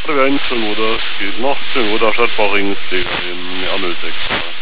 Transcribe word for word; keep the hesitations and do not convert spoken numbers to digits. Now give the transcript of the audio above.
Prevention oder es geht nach dem oder Stadtbauring ist in null sechs.